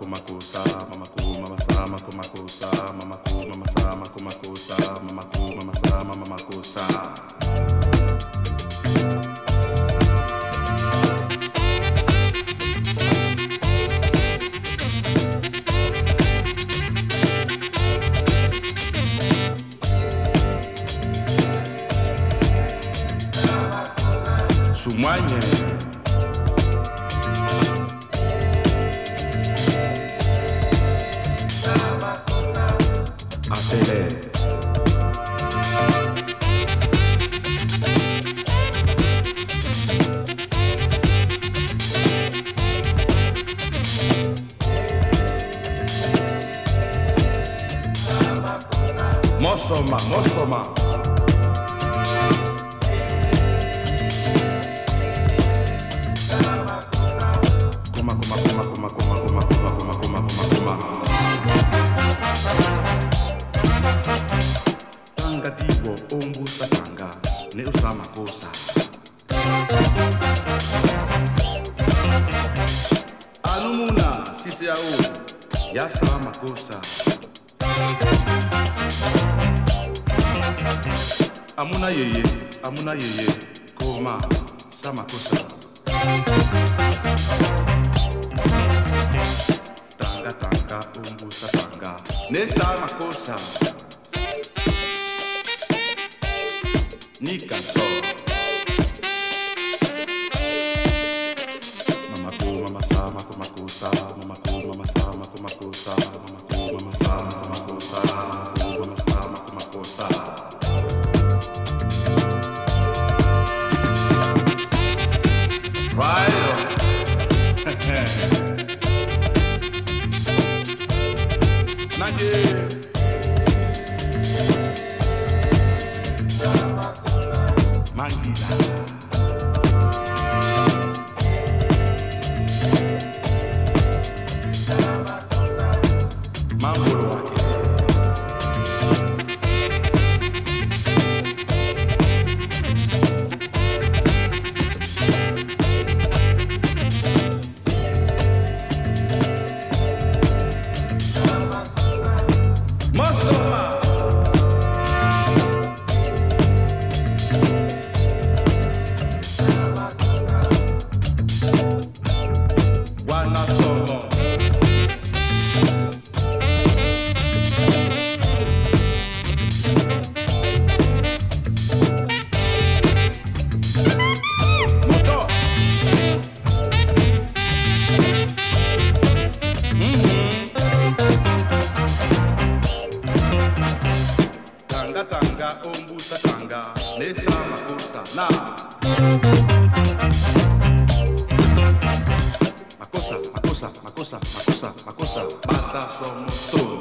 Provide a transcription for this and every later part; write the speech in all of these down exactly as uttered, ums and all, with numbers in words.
kumakusa, mama ku, mama sama kumakusa, mama ku, mama sama kumakusa, mama ku, mama sama mama kusa. Sumanye Atele Mosoma, Mosoma Kuma, kuma, kuma, kuma, kuma, kuma, kuma, kuma, kuma, kuma, kuma Tanga diwo, ombu satanga Ne usama kosa Anumuna, sisi ya u Ya sama kosa Amuna yeye, amuna yeye Koma, sama kosa Tanga tanga umbu satanga Ne sama kosa Ni canso Mama ku mama sama kumakusa Mama ku mama sama kumakusa Mama ku mama sama kumakusa Mama ku mama sama kumakusa Right on. Nage. Mangila. Mambo wake. Mosoma Wana somo Moto Tanga tanga ombusa tanga Nesa makosa na Makosa, makosa, makosa, makosa, makosa Bata somos tu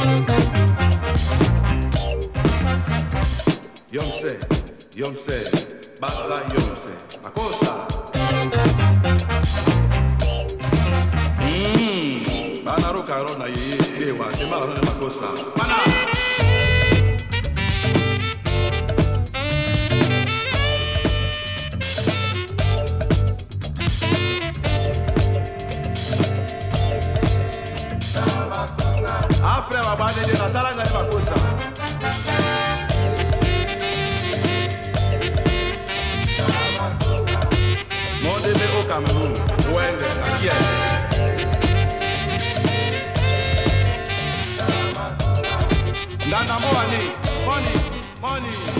Yomse, yomse Bata yomse Makosa Mmm Bana roka rona yeye Dewa, sema rona makosa Mana Afre mabane de nasala ngani makosa Monde de au Cameroun Wende na kia Ndana money money money